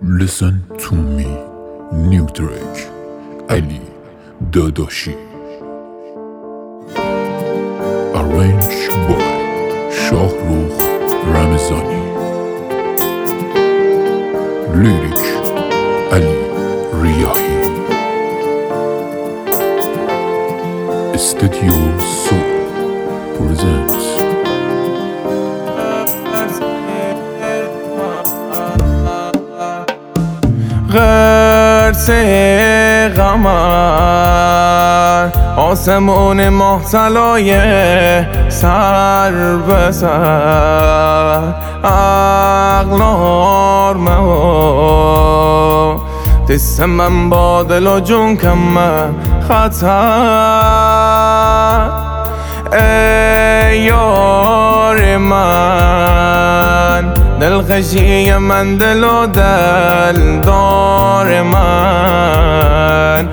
Listen to me. New track. علی داداشی. Arrange by شاهرخ رمضانی. Lyric علی ریاحی. Studio Soul presents قرص قمر آسمون ماه طلای سر به سر عقل دست من با دل و جون کم خطر ای یار من دلخوشی من دل و دل دار من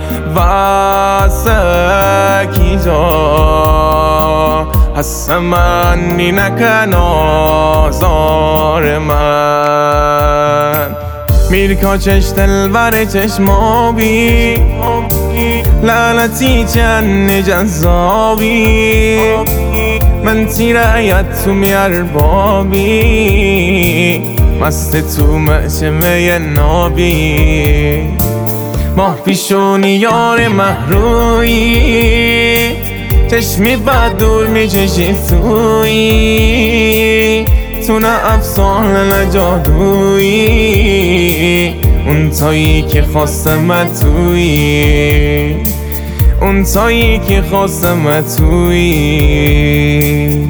واسه کی جا هست من نی نکن آزار من میرکا چش دلبر چشمابی لعنتی چند جذابی من تیرایت تو میاربابی مست تو معشمه نابی ماه پیشونی یار محروی چشمی بد دور میچشی توی تو نه افسانه نه جادویی اون تایی که خواستم تویی اون تایی که خواستم تویی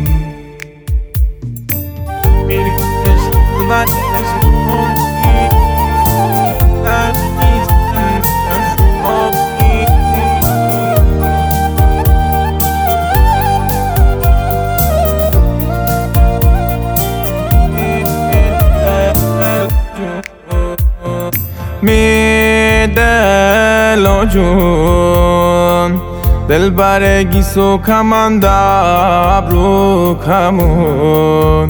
می دل و جون دل برگی سو کمند ابرو کمون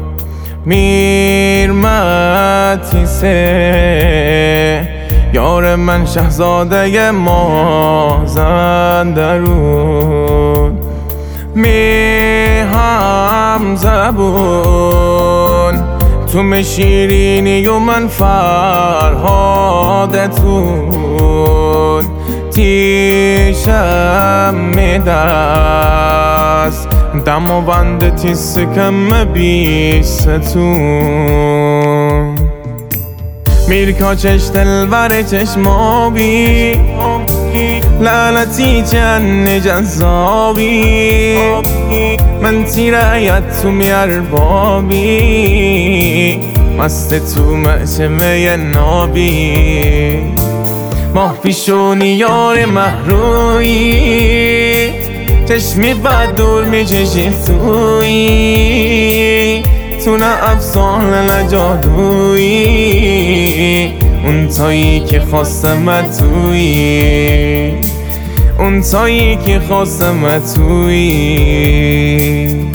میرمتی سه یار من شهزاده مازندرون می هم زبون تو شیرینی و من فرهادتون تیشم میدست دم و بند تیس کم بیستون میرکا چش دلبر چشمابی لعنتی چند جذابی من تیرایت تو میاربابی مست تو معشمه نابی ماه پیشونی یار محروی چشمی بد دور میچشی توی تو نه افسانه نه جادویی اون تایی که خواستم تویی اون تایی که خواستم تویی